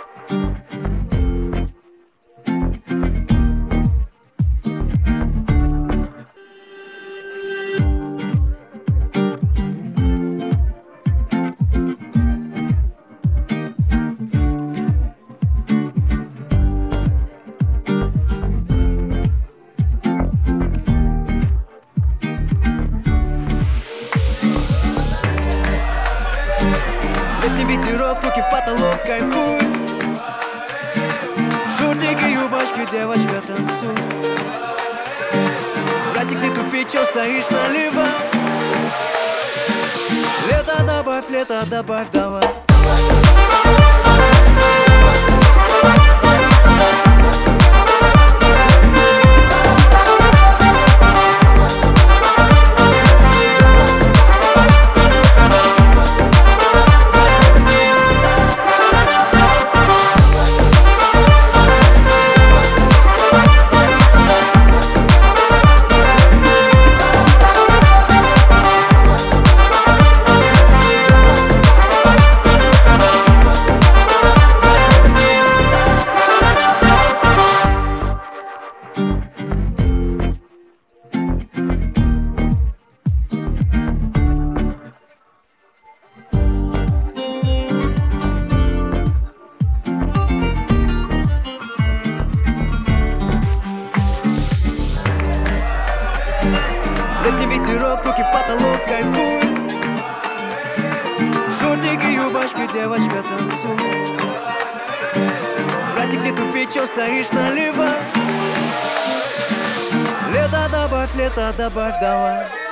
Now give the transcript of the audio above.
Летний ветерок, руки в потолок, кайфуй. Шортики, юбочки, девочка, танцуй. Братик, ты тупи, чё стоишь налево? Лето добавь, давай. Летний ветерок, руки в потолок, кайфуй. Шортики, юбочки, девочка, танцуй. Братик, ты тупи, чё стоишь налево? Лето добавь, давай.